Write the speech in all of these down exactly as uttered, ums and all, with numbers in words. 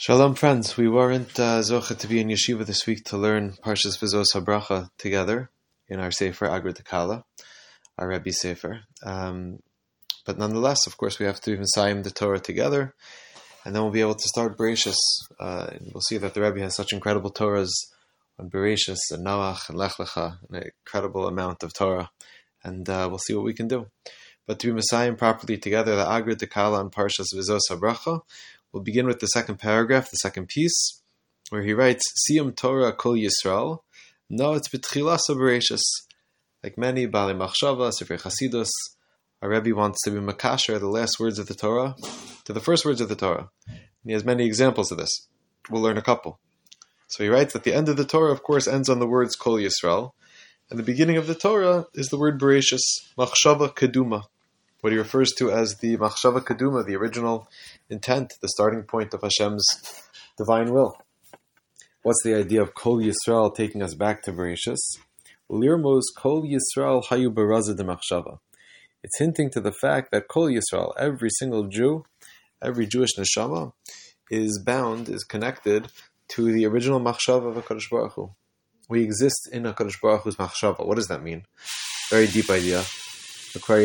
Shalom, friends. We weren't uh, zocha to be in yeshiva this week to learn Parshas V'zos HaBracha together in our Sefer Agra Dekala, our Rebbe Sefer. Um, but nonetheless, of course, we have to Messiah the Torah together, and then we'll be able to start Bereshis. Uh, and we'll see that the Rebbe has such incredible Torahs on Bereshis and Noach and Lech Lecha, an incredible amount of Torah, and uh, we'll see what we can do. But to be Messiah properly together, the Agra Dekala on Parshas V'zos HaBracha. We'll begin with the second paragraph, the second piece, where he writes, Siyum Torah Kol Yisrael, no, it's B'tchilas Bereshis. Like many Bali Machshava, Sefer Chasidus, our Rebbe wants to be Makasher, the last words of the Torah, to the first words of the Torah. And he has many examples of this. We'll learn a couple. So he writes that the end of the Torah, of course, ends on the words Kol Yisrael, and the beginning of the Torah is the word Bereshis, Machshava Keduma, what he refers to as the Machshava Keduma, the original intent, the starting point of Hashem's divine will. What's the idea of Kol Yisrael taking us back to Bereshis? Lirmos Kol Yisrael Hayu Baraza de Machshava. It's hinting to the fact that Kol Yisrael, every single Jew, every Jewish neshama, is bound, is connected to the original Machshava of HaKadosh Baruch Hu. We exist in HaKadosh Baruch Hu's Machshava. What does that mean? Very deep idea. We know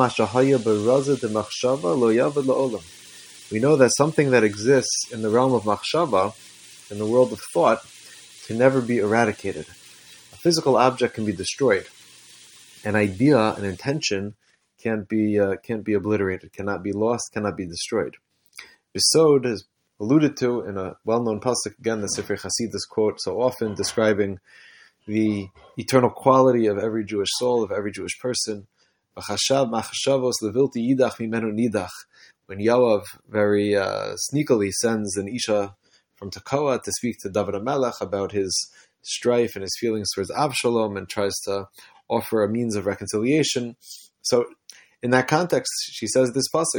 that something that exists in the realm of machshava, in the world of thought, can never be eradicated. A physical object can be destroyed. An idea, an intention, can't be uh, can't be obliterated, cannot be lost, cannot be destroyed. Besod is alluded to in a well-known pasuk, again, the Sefer Chasidus quote so often, describing the eternal quality of every Jewish soul, of every Jewish person. When Yoav very uh, sneakily sends an Isha from Tekoa to speak to David HaMelech about his strife and his feelings towards Avshalom and tries to offer a means of reconciliation. So in that context, she says this pasuk,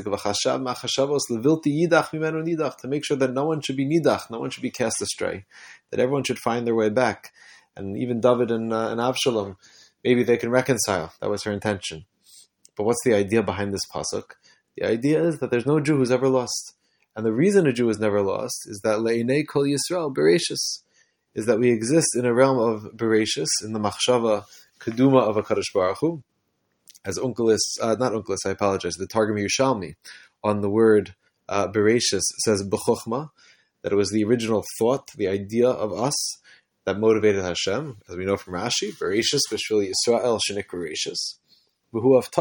to make sure that no one should be nidach, no one should be cast astray, that everyone should find their way back. And even David and, uh, and Avshalom, maybe they can reconcile. That was her intention. But what's the idea behind this pasuk? The idea is that there's no Jew who's ever lost. And the reason a Jew is never lost is that le'inei kol Yisrael bereshis, is that we exist in a realm of bereshis, in the machshava keduma of HaKadosh Baruch Hu. As Unkelis, uh, not Unkelis, I apologize, the Targum Yerushalmi on the word uh, bereshis says b'chokhmah, that it was the original thought, the idea of us that motivated Hashem, as we know from Rashi, bereshis b'shvil Yisrael shenik bereshis. And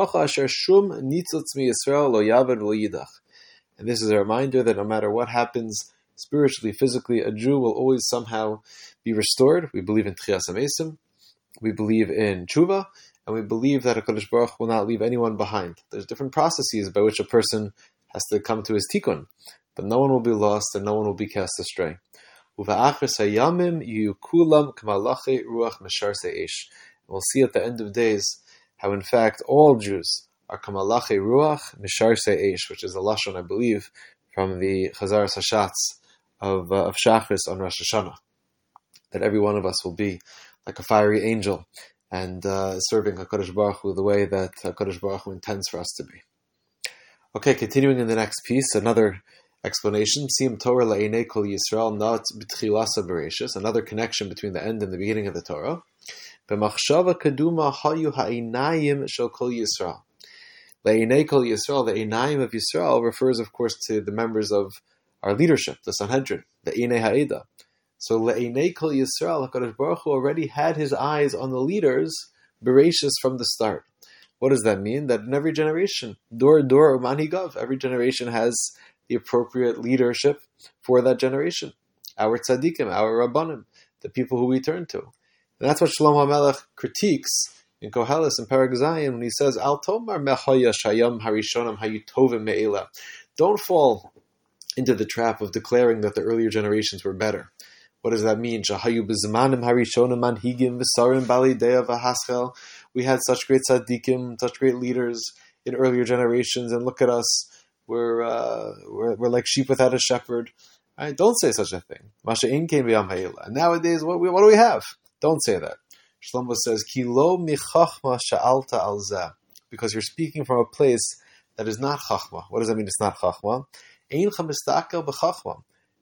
this is a reminder that no matter what happens spiritually, physically, a Jew will always somehow be restored. We believe in Tchias HaMesim, we believe in Tshuva, and we believe that HaKadosh Baruch Hu will not leave anyone behind. There's different processes by which a person has to come to his tikkun, but no one will be lost and no one will be cast astray. We'll see at the end of days how in fact all Jews are kamalache ruach misharse eish, which is a lashon, I believe, from the Chazaras Hashatz of uh, of Shachris on Rosh Hashanah, that every one of us will be like a fiery angel and uh, serving HaKadosh Baruch Hu the way that HaKadosh Baruch Hu intends for us to be. Okay, continuing in the next piece, another explanation. Siyum Torah la'inei kol Yisrael not b'tchilasa bereshis, another connection between the end and the beginning of the Torah. B'machshava keduma hayu ha'inayim shel kol Yisrael. Le'inei kol Yisrael, the einayim of Yisrael, refers, of course, to the members of our leadership, the Sanhedrin, the Einei Ha'eda. So le'inei kol Yisrael, HaKadosh Baruch Hu already had his eyes on the leaders, bereshis, from the start. What does that mean? That in every generation, dor dor manhigav, every generation has the appropriate leadership for that generation. Our tzaddikim, our rabbanim, the people who we turn to. And that's what Shlomo HaMelech critiques in Koheles and Perek Zayin when he says, Al tomar mechoya shayam harishonim hayutovim me'ela. Don't fall into the trap of declaring that the earlier generations were better. What does that mean? Shahayu b'zmanim harishonim manhigim v'sarim bali dea v'haschel. We had such great tzaddikim, such great leaders in earlier generations, and look at us, we're uh, we're, we're like sheep without a shepherd. Right? Don't say such a thing. Masha'in came b'yam ha'ela. And nowadays, what, what do we have? Don't say that. Shlomo says, Ki lo michachma sha'alta al zeh, because you're speaking from a place that is not chachma. What does that mean? It's not chachma. Ein cha mistakel b'chachma.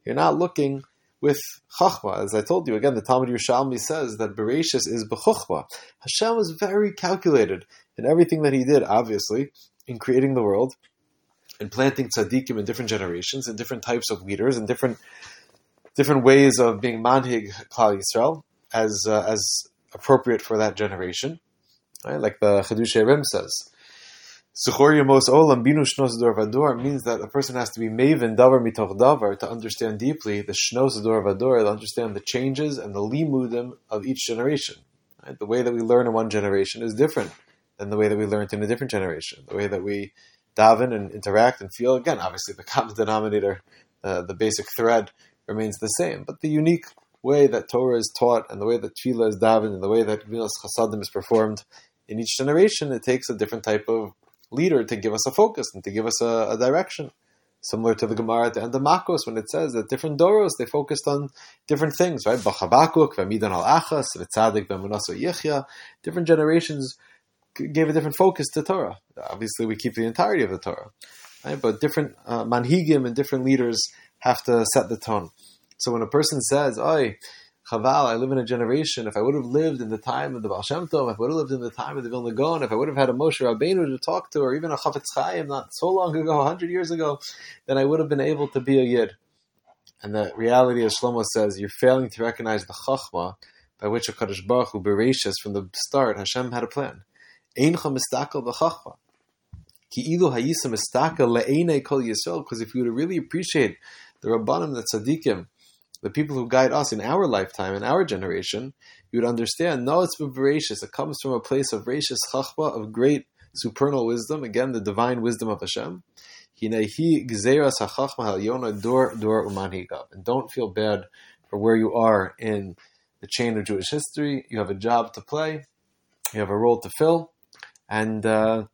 You're not looking with Chachma. As I told you, again, the Talmud Yerushalmi says that Bereshis is B'Chuchma. Hashem was very calculated in everything that he did, obviously, in creating the world, in planting tzaddikim in different generations, in different types of leaders, in different different ways of being manhig Klal Yisrael, as uh, as appropriate for that generation. Right? Like the Chiddushei Rim says, Suchor Yemos Olam Binu Shnos Dor Vador means that a person has to be maven davar mitoch davar to understand deeply the Shnos Dor Vador, to understand the changes and the limudim of each generation. Right? The way that we learn in one generation is different than the way that we learned in a different generation. The way that we daven and interact and feel, again, obviously the common denominator, uh, the basic thread remains the same, but the unique way that Torah is taught and the way that Tefillah is davened and the way that Gemilas Chasadim is performed in each generation, it takes a different type of leader to give us a focus and to give us a, a direction. Similar to the Gemara at the end of Makos when it says that different Doros, they focused on different things, right? B'Chabakuk, V'Midan al-Achas, V'Tzadik, V'Munaso Yichya. Different generations gave a different focus to Torah. Obviously, we keep the entirety of the Torah, right? But different uh, manhigim and different leaders have to set the tone. So when a person says, "Oy, Chaval, I live in a generation. If I would have lived in the time of the Baal Shem Tov, if I would have lived in the time of the Vilna Gaon, if I would have had a Moshe Rabbeinu to talk to, or even a Chafetz Chaim not so long ago, a hundred years ago, then I would have been able to be a Yid." And the reality, as Shlomo says, you're failing to recognize the Chachma by which HaKadosh Baruch Hu Bereishis from the start, Hashem had a plan. Eincha mistakel b'Chachma. Ki ilu hayisa mistakel le'einei kol Yisrael. Because if you would really appreciate the Rabbanim, the Tzaddikim, the people who guide us in our lifetime, in our generation, you would understand, no, it's Bereishis. It comes from a place of Reishis Chachma, of great supernal wisdom, again, the divine wisdom of Hashem. Hinehi gzeras hachachma halyona dor dor umanhigav. And don't feel bad for where you are in the chain of Jewish history. You have a job to play. You have a role to fill. And uh,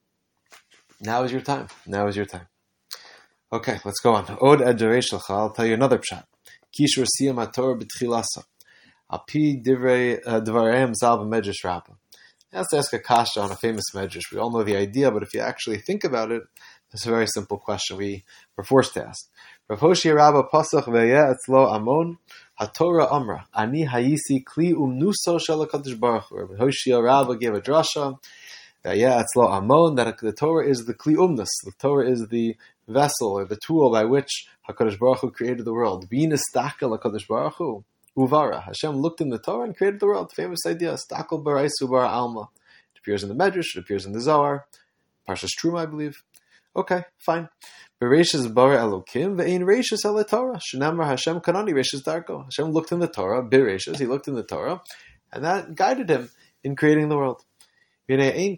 now is your time. Now is your time. Okay, let's go on. Od ed Shalcha. I'll tell you another pshat. Kishur siyam haTorah b'tchilasa. Api divrei dvareim zal b'medrash rabbah. I have to ask a kasha on a famous medrash. We all know the idea, but if you actually think about it, it's a very simple question we were forced to ask. Rav Hoshia Rabbah pasach ve'yeh etzlo amon haTorah amra ani hayisi kli umnuso shel HaKadosh Baruch Hu. Rav Hoshia Rabbah gave a drasha ve'yeh etzlo amon that the Torah is the kli umnus. The Torah is the vessel or the tool by which HaKadosh Baruch Hu created the world. V'yin istakel HaKadosh Baruch Hu uvara. Hashem looked in the Torah and created the world. Famous idea. Stakel baraisu bara alma. It appears in the Medrash. It appears in the Zohar. Parshas Truma, I believe. Okay, fine. Bereishis bara Elokim ve'ein reishis ele Torah. Shenamar Hashem kanani reishis darko. Hashem looked in the Torah. Bereishis. He looked in the Torah, and that guided him in creating the world. Obviously,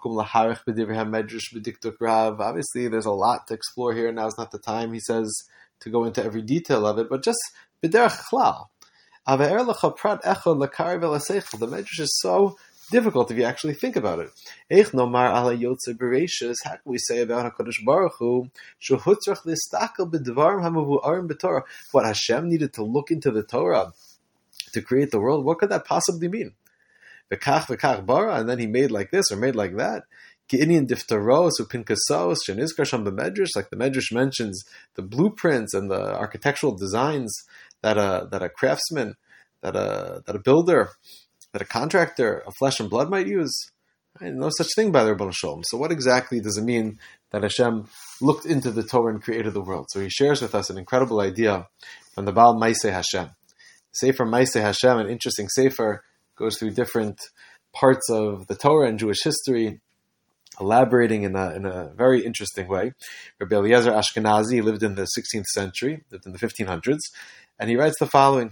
there's a lot to explore here. Now is not the time, he says, to go into every detail of it, but just b'derech chlal. The Medrash is so difficult if you actually think about it. How can we say about HaKadosh Baruch Hu what Hashem needed to look into the Torah to create the world? What could that possibly mean? V'kach v'kach bara, and then he made like this or made like that. Ki'inyan diftaros u'pinkasos shenizkar sham b'medrash, like the Medrash mentions the blueprints and the architectural designs that a that a craftsman, that a that a builder, that a contractor of flesh and blood might use. Right? No such thing by the Rebbeinu Shalom. So what exactly does it mean that Hashem looked into the Torah and created the world? So he shares with us an incredible idea from the Baal Maaseh Hashem. Sefer Maaseh Hashem, an interesting sefer, goes through different parts of the Torah and Jewish history, elaborating in a, in a very interesting way. Rabbi Eliezer Ashkenazi lived in the sixteenth century, lived in the fifteen hundreds, and he writes the following,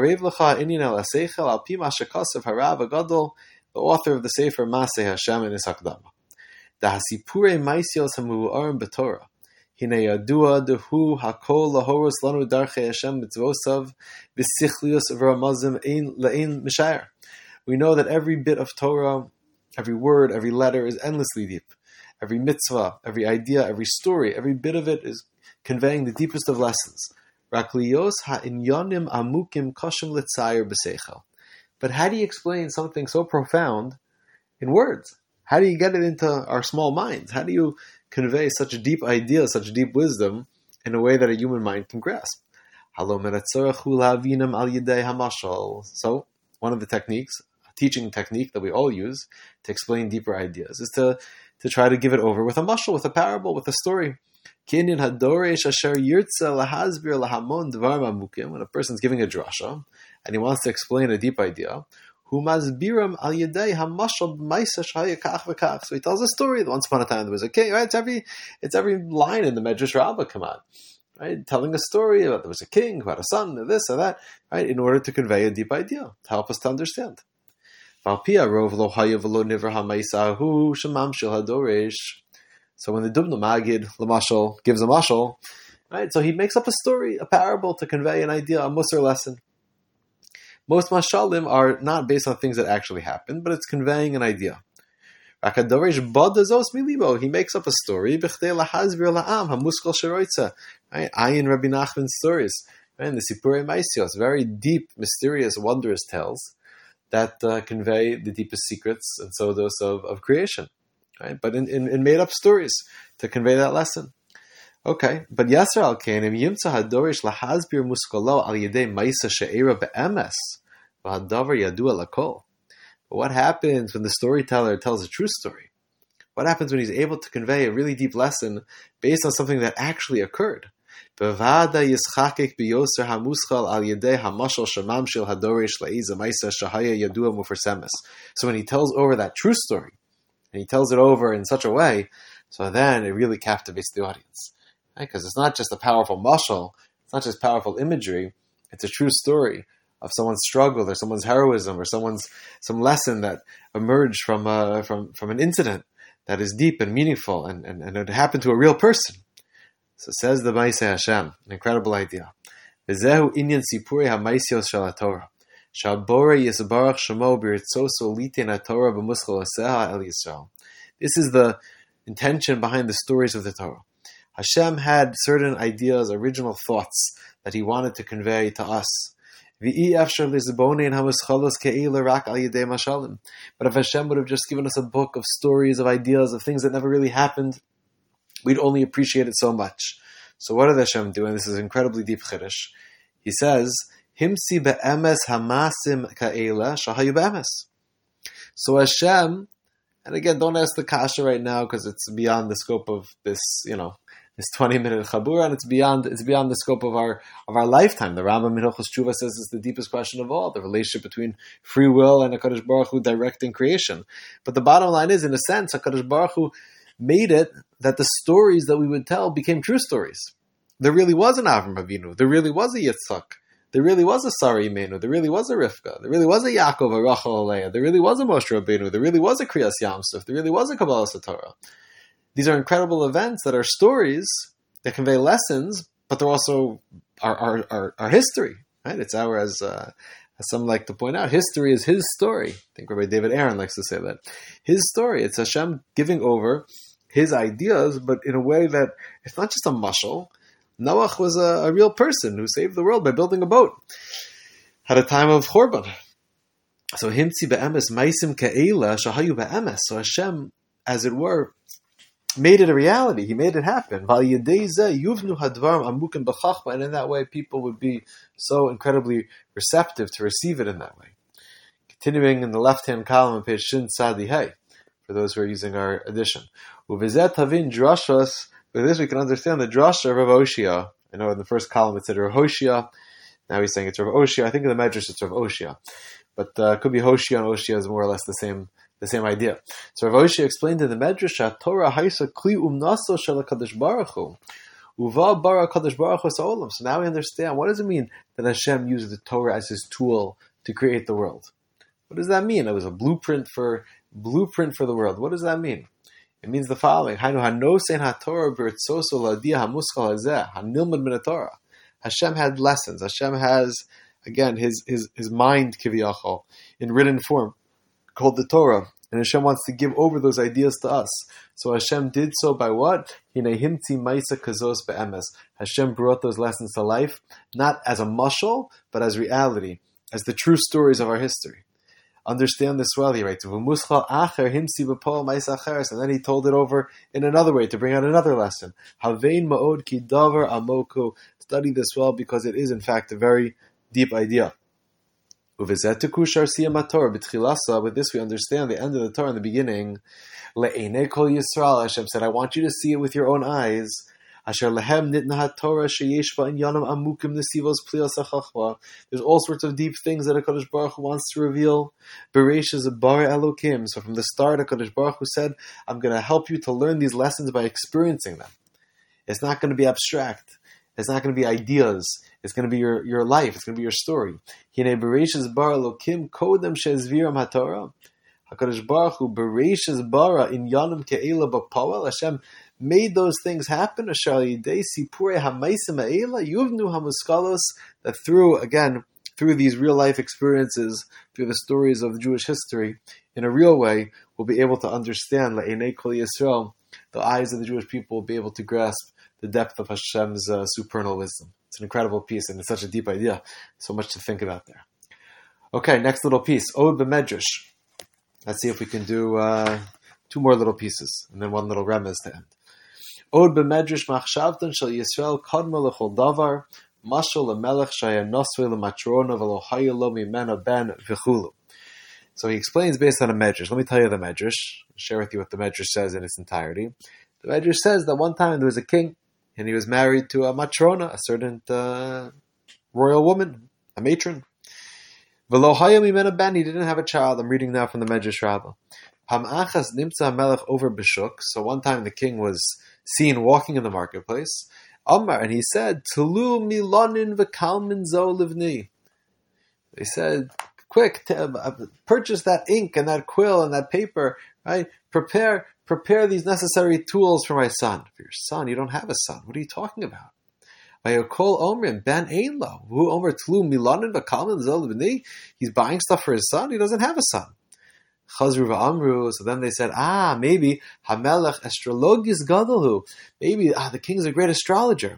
the author of the Sefer Maaseh Hashem in his Hakdama. Dahasipure maisios hamu'arim b'Torah. Hine yadua dehu hakol lahoros lanu darchei Hashem mitzvosav v'sichlius v'ramazim ein le'ein mishayer. We know that every bit of Torah, every word, every letter is endlessly deep. Every mitzvah, every idea, every story, every bit of it is conveying the deepest of lessons. Rakliyos ha'inyanim amukim kashim l'tzayer b'seichel. But how do you explain something so profound in words? How do you get it into our small minds? How do you convey such a deep idea, such deep wisdom in a way that a human mind can grasp? So, one of the techniques, a teaching technique that we all use to explain deeper ideas, is to, to try to give it over with a mashal, with a parable, with a story. When a person's giving a drasha and he wants to explain a deep idea, so he tells a story. Once upon a time there was a king. Right? It's every it's every line in the Medrash Rabbah, come on, right? Telling a story about there was a king who had a son, or this or that, right? In order to convey a deep idea, to help us to understand. So when the Dubno Magid, Lamashal, gives a mashal, right? So he makes up a story, a parable to convey an idea, a musar lesson. Most mashalim are not based on things that actually happened, but it's conveying an idea. He makes up a story, right? Ayin Rabbi Nachman's stories, right? And the Sipurei Maisios, very deep, mysterious, wondrous tales that uh, convey the deepest secrets and so those of, of creation. Right? But in, in, in made-up stories to convey that lesson. Okay, but Yasser al Kainim Yimtza Hadorish Lahazbir Muskalo al Yedei Maisa She'era Be'emes V'Hadavar Yadua Lakol. But what happens when the storyteller tells a true story? What happens when he's able to convey a really deep lesson based on something that actually occurred? Bevada Yischakik Biyoser Hamuschal al Yedei Hamashal Shamamshil Hadorish La'iza Maisa Shahaya Yadua Mufersemes. So when he tells over that true story, and he tells it over in such a way, so then it really captivates the audience. Because right? It's not just a powerful mashal, it's not just powerful imagery, it's a true story of someone's struggle or someone's heroism or someone's some lesson that emerged from uh, from from an incident that is deep and meaningful and, and, and it happened to a real person. So says the Maisei Hashem, an incredible idea. V'zehu inyan sipurei ha'maisios shel haTorah. Shabore Yisbarach Shemo B'Ritzoso Liten HaTorah B'Muschal Aseha El Yisrael. This is the intention behind the stories of the Torah. Hashem had certain ideas, original thoughts that He wanted to convey to us. But if Hashem would have just given us a book of stories, of ideas, of things that never really happened, we'd only appreciate it so much. So what did Hashem do? And this is incredibly deep chiddush. He says, Himsi be'emes hamasim ka'ela shahayu be'emes. So Hashem, and again, don't ask the kasha right now because it's beyond the scope of this, you know, this twenty-minute chabura, and it's beyond it's beyond the scope of our of our lifetime. The Rambam in Hilchos Tshuva says it's the deepest question of all, the relationship between free will and HaKadosh Baruch Hu directing creation. But the bottom line is, in a sense, HaKadosh Baruch Hu made it that the stories that we would tell became true stories. There really was an Avram Avinu. There really was a Yitzchak. There really was a Sarah Imenu. There really was a Rivka. There really was a Yaakov, a Rachel, a Leah. There really was a Moshe Rabbeinu. There really was a Kriyas Yamsuf. There really was a Kabbalah Satorah. These are incredible events that are stories that convey lessons, but they're also our our, our, our history. Right? It's our, as, uh, as some like to point out, history is His story. I think Rabbi David Aaron likes to say that. His story. It's Hashem giving over His ideas, but in a way that it's not just a mashal. Noach was a, a real person who saved the world by building a boat at a time of Chorban. So himtzi be'emes maisim ka'ela shahayu be'emes. So Hashem, as it were, made it a reality. He made it happen. And in that way, people would be so incredibly receptive to receive it in that way. Continuing in the left-hand column on page Shin Sadi Hey, for those who are using our edition. Uvizet havin drashas. With this, we can understand the drasha of Rav Oshia. I know in the first column it said Rav Hoshia. Now he's saying it's Rav Oshia. I think in the Medrash it's Rav Oshia. But uh, it could be Hoshia, and Oshia is more or less the same the same idea. So Rav Oshia explained in the Medrash that Torah haisa kli umnaso shel HaKadosh Baruch Hu. Uva bara HaKadosh Baruch Hu sa'olam. So now we understand, what does it mean that Hashem used the Torah as His tool to create the world? What does that mean? It was a blueprint for blueprint for the world. What does that mean? It means the following: Hashem had lessons. Hashem has, again, his his his mind kiviyachol in written form, called the Torah, and Hashem wants to give over those ideas to us. So Hashem did so by what? Hashem brought those lessons to life, not as a mashal, but as reality, as the true stories of our history. understand this well. He writes, and then he told it over in another way to bring out another lesson. Study this well because it is in fact a very deep idea. With this we understand the end of the Torah in the beginning. Hashem said, I want you to see it with your own eyes. There's all sorts of deep things that HaKadosh Baruch Hu wants to reveal. So from the start, HaKadosh Baruch Hu said, I'm going to help you to learn these lessons by experiencing them. It's not going to be abstract. It's not going to be ideas. It's going to be your, your life. It's going to be your story. HaKadosh Baruch Hu Bereishis bara in Yanim Ke'ela B'Poel. Hashem made those things happen. That through, again, through these real life experiences, through the stories of Jewish history, in a real way, we'll be able to understand, Le'enei Kol Yisrael, the eyes of the Jewish people will be able to grasp the depth of Hashem's uh, supernal wisdom. It's an incredible piece, and it's such a deep idea. So much to think about there. Okay, next little piece, Od B'Medrash. Let's see if we can do uh, two more little pieces, and then one little remez to end. Od b'medrash machshavtan shel Yisrael kadma lechol davar mashal lemelech shaya nosvei lematrona v'lo haya lo mimena ben v'chulu. So he explains based on a medrash. Let me tell you the medrash. I'll share with you what the medrash says in its entirety. The medrash says that one time there was a king, and he was married to a matrona, a certain uh, royal woman, a matron. V'lo haya mimena ben, he didn't have a child. I'm reading now from the Medrash Rabbah. Ham achas nimtza melech over b'shuk. So one time the king was seen walking in the marketplace. Amar, and he said, Tulu milonin v'kalmin zo livni. They said, quick, t- uh, purchase that ink and that quill and that paper, right? Prepare, prepare these necessary tools for my son. For your son, you don't have a son. What are you talking about? Vayokol omrim ben ein lo. Who omer tlu milonin v'kalmin zo livni? He's buying stuff for his son. He doesn't have a son. Chazru v'amru. So then they said, ah, maybe hamelech astrologis gadolhu. Maybe ah, the king's a great astrologer.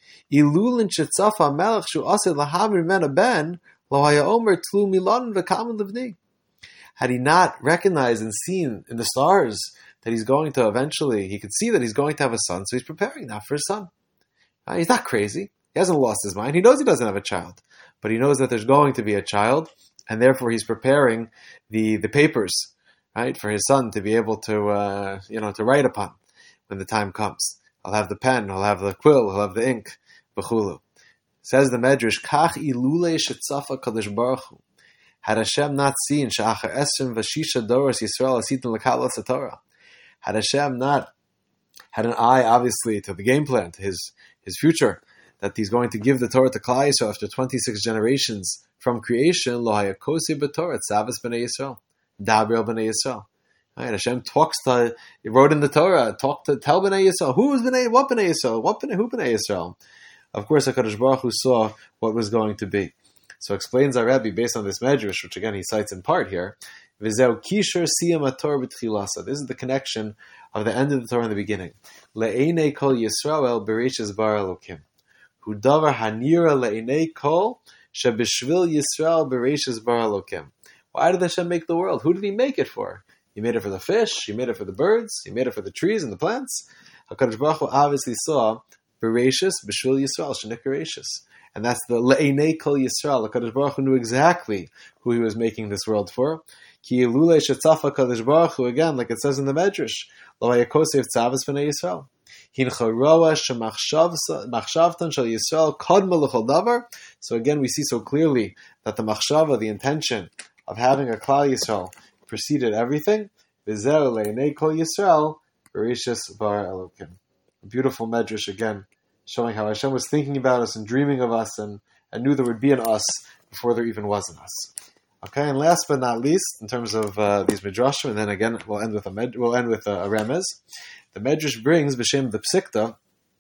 Ilulin shetzafa hamelech shu ased lahamir mena ben lo haya omer tlu milonin v'kalmin livni. Had he not recognized and seen in the stars that he's going to eventually, he could see that he's going to have a son, so he's preparing now for his son. Uh, he's not crazy. He hasn't lost his mind. He knows he doesn't have a child, but he knows that there's going to be a child, and therefore he's preparing the, the papers, right, for his son to be able to, uh, you know, to write upon when the time comes. He'll have the pen, he'll have the quill, he'll have the ink, b'chulu. Says the Medrash, Kach ilule shetzafa kadosh baruch hu. Had Hashem not seen she'achar esrim v'shisha doros Yisrael asitin l'kalas haTorah. Had Hashem not had an eye, obviously, to the game plan, to his his future, that he's going to give the Torah to Klal Yisrael after twenty-six generations from creation, lo hayakosei b'Torah tzavas b'nei Yisrael, dabrel b'nei Yisrael. Right? Hashem talks to, he wrote in the Torah, talk to, tell b'nei Yisrael, who is b'nei, what b'nei Yisrael, what b'nei, who b'nei Yisrael. Of course, HaKadosh Baruch Hu saw what was going to be. So explains our Rebbe, based on this Medrash, which again he cites in part here, V'zeu kisher siyam haTorah b'tchilasa. This is the connection of the end of the Torah in the beginning. Le'enei kol Yisrael bereishis bara Elokim. Hu davar hanira le'enei kol shebishvil Yisrael bereishis bara Elokim. Why did Hashem make the world? Who did He make it for? He made it for the fish. He made it for the birds. He made it for the trees and the plants. HaKadosh Baruch Hu obviously saw bereishis b'shvil Yisrael shenik bereishis. And that's the le'enei kol Yisrael. HaKadosh Baruch Hu knew exactly who He was making this world for. Ki ilule shetzafa kadosh baruch hu, again, like it says in the Medrash, lo hayakosef tzavas b'nei Yisrael. Hincha roa shemachshavtan shel Yisrael kadma l'chol davar. So again, we see so clearly that the machshava, the intention of having a Klal Yisrael, preceded everything. V'zeh le'enei kol Yisrael bereshis bara Elokim. A beautiful Medrash again, showing how Hashem was thinking about us and dreaming of us and, and knew there would be an us before there even was an us. Okay, and last but not least, in terms of uh, these midrashim, and then again we'll end with a med- we'll end with a, a remez. The Medrash brings b'shem the Psikta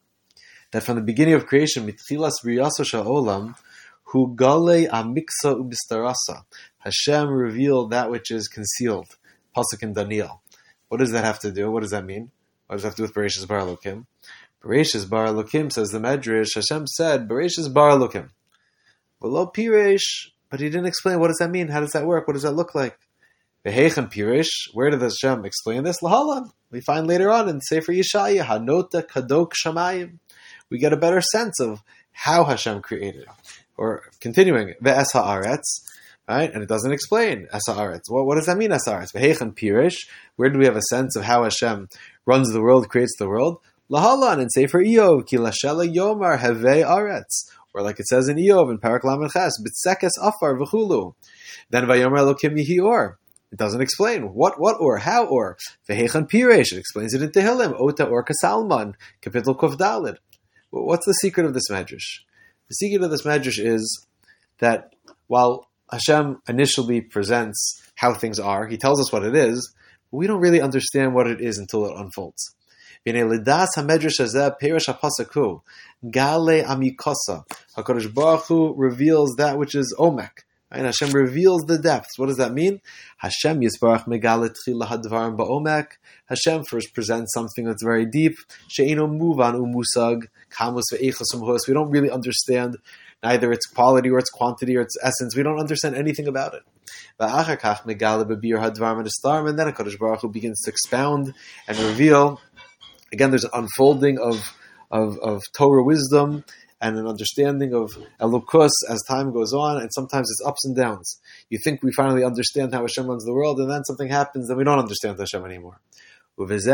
that from the beginning of creation, mitchilas briyasa sha'olam, hu galei amiksa ubistarasa. Hashem revealed that which is concealed. Pasuk in Daniel. What does that have to do? What does that mean? What does that have to do with Bereshis bara Elokim? Bereshis bara Elokim, says the Medrash, Hashem said, Bereshis bara Elokim. V'lo piresh. But he didn't explain, what does that mean? How does that work? What does that look like? V'heichem pirish, where did Hashem explain this? Lahalan. We find later on in Sefer Yeshaya, Hanota Kadok Shamayim. We get a better sense of how Hashem created. Or continuing, Ve'es ha'aretz, right? And it doesn't explain Es ha'aretz. What, what does that mean, Es ha'aretz? V'heichem pirish, where do we have a sense of how Hashem runs the world, creates the world? Lahalan in Sefer Iyov, Ki lashela yomar hevei aretz. Or like it says in Iyov, in Parak Lamed Ches, B'tsekes afar v'chulu. Then Vayomer Elokim Yihi Or. It doesn't explain what, what or, how or. V'heichan Piresh, it explains it in Tehillim, Ota or Kasalman, Kapitel Kuf Daled. What's the secret of this medrash? The secret of this medrash is that while Hashem initially presents how things are, He tells us what it is, but we don't really understand what it is until it unfolds. Lidas hamedrash hazeh perish hapasaku gale amikosa. HaKadosh Baruch Hu reveals that which is omek. And Hashem reveals the depths. What does that mean? Hashem yisbarach megale tchila hadvarim ba'omek. Hashem first presents something that's very deep. She'eno muvan umusag kamus ve'echos umhos. We don't really understand neither its quality or its quantity or its essence. We don't understand anything about it. Va'achar kach megale bebir hadvarim and astarm. And then HaKadosh Baruch Hu begins to expound and reveal. Again, there's an unfolding of, of, of Torah wisdom and an understanding of Elokus as time goes on, and sometimes it's ups and downs. You think we finally understand how Hashem runs the world, and then something happens, and we don't understand Hashem anymore. But that's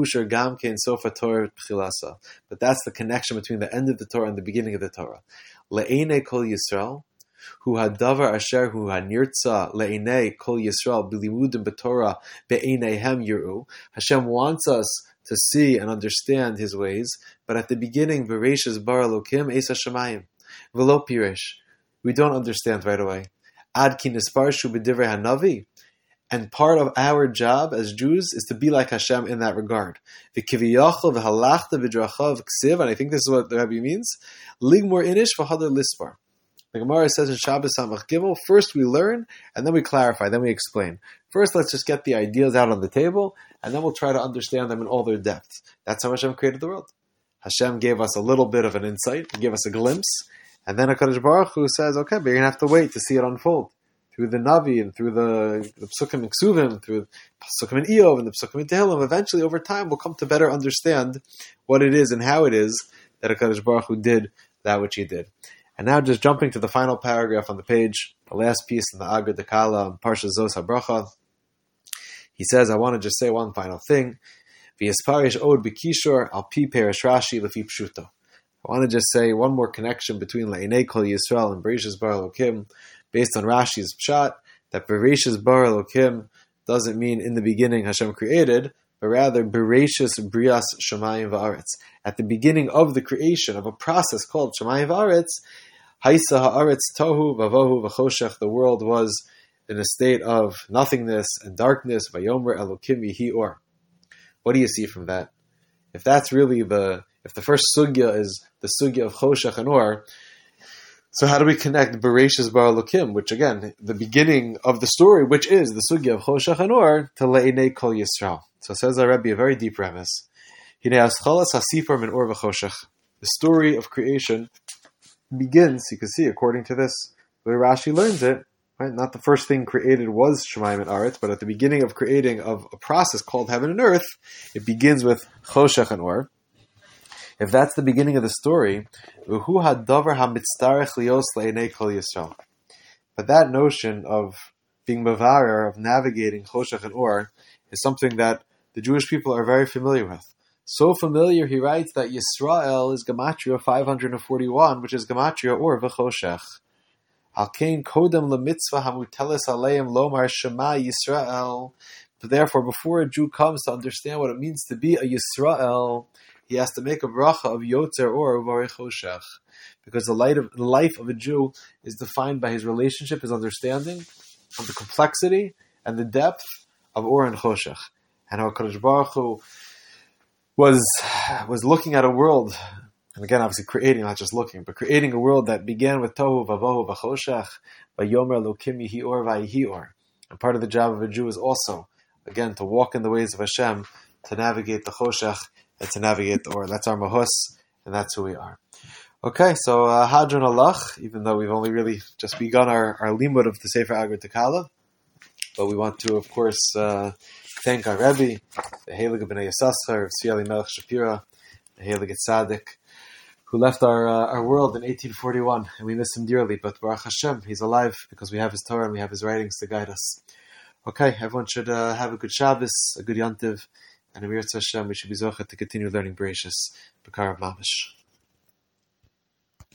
the connection between the end of the Torah and the beginning of the Torah. Le'enei kol Yisrael, hu hadavar asher hu hanirtza le'enei kol Yisrael b'limudim b'Torah be'eneihem yiru. Hashem wants us to see and understand His ways, but at the beginning, Bereshis bara Elokim Eis Hashamayim v'lo piresh. We don't understand right away. Ad ki nisparshu b'divrei hanavi, and part of our job as Jews is to be like Hashem in that regard. V'kiviyachol v'halachta v'drachav ksiv, and I think this is what the Rebbe means. Ligmor inish v'hadar lispar. The Gemara says in Shabbos Samach Gimel, first we learn, and then we clarify, then we explain. First, let's just get the ideas out on the table, and then we'll try to understand them in all their depth. That's how Hashem created the world. Hashem gave us a little bit of an insight, He gave us a glimpse, and then HaKadosh Baruch Hu says, okay, but you're going to have to wait to see it unfold. Through the Navi, and through the, the Psukim and Ksuvim, through the Psukim and Iyov, and the Psukim and Tehillim, eventually over time we'll come to better understand what it is and how it is that HaKadosh Baruch Hu did that which He did. And now just jumping to the final paragraph on the page, the last piece in the Agad Dekala, Parsha Zos HaBracha, he says, I want to just say one final thing. V'yisparish od b'kishor al pi perish Rashi lefi pshuto. I want to just say one more connection between Le'enei Kol Yisrael and Bereshis Bara Elokim, based on Rashi's pshat, that Bereshis Bara Elokim doesn't mean in the beginning Hashem created, but rather Bereshis Brias Shamayim Va'aretz. At the beginning of the creation of a process called Shamayim Va'aretz, Haisa Ha'aretz Tohu Vavohu V'choshech, the world was in a state of nothingness and darkness. Vayomer Elokim Yihi Or. What do you see from that? If that's really the, if the first sugya is the sugya of Choshech and Or, so how do we connect Bereshis Bara Elokim, which again, the beginning of the story, which is the sugya of Choshech and Or, to Le'enei Kol Yisrael? So says our Rebbe, a very deep premise. Hinei Aschalas HaSipar Min Or V'choshech. The story of creation begins, you can see, according to this, the way Rashi learns it, right? Not the first thing created was Shemayim and Aretz, but at the beginning of creating of a process called heaven and earth, it begins with Choshech and Or. If that's the beginning of the story, V'hu hadavar hamitztarech lios le'enei kol Yisrael. But that notion of being mevarer, of navigating Choshech and Or, is something that the Jewish people are very familiar with. So familiar, he writes, that Yisrael is Gematria five hundred forty-one, which is Gematria Or V'choshech. Alkein kodem lemitzvah hamuteles aleim lomar shema Yisrael. Therefore, before a Jew comes to understand what it means to be a Yisrael, he has to make a bracha of Yotzer Or Uvarei Choshech. Because the, light of, the life of a Jew is defined by his relationship, his understanding of the complexity and the depth of Or and Choshech. And how HaKadosh Baruch Hu was, was looking at a world, and again, obviously creating, not just looking, but creating a world that began with Tohu Vavohu V'choshech, Vayomer Elokim Yihi Or V'yihi Or. And part of the job of a Jew is also, again, to walk in the ways of Hashem, to navigate the Choshech, and to navigate the Or. That's our Mahus, and that's who we are. Okay, so uh, Hadron Alach, even though we've only really just begun our, our limud of the Sefer Agad Tekala, But we want to, of course, uh, thank our Rebbe, the Heilige B'nai Yissaschar, Tzvi Melech Shapira, the Heilige Tzaddik, who left our uh, our world in eighteen forty-one, and we miss him dearly. But Baruch Hashem, he's alive because we have his Torah and we have his writings to guide us. Okay, everyone should uh, have a good Shabbos, a good Yontiv, and Amir Hashem, we should be zocheh to continue learning Bereshis, B'karav Mamish.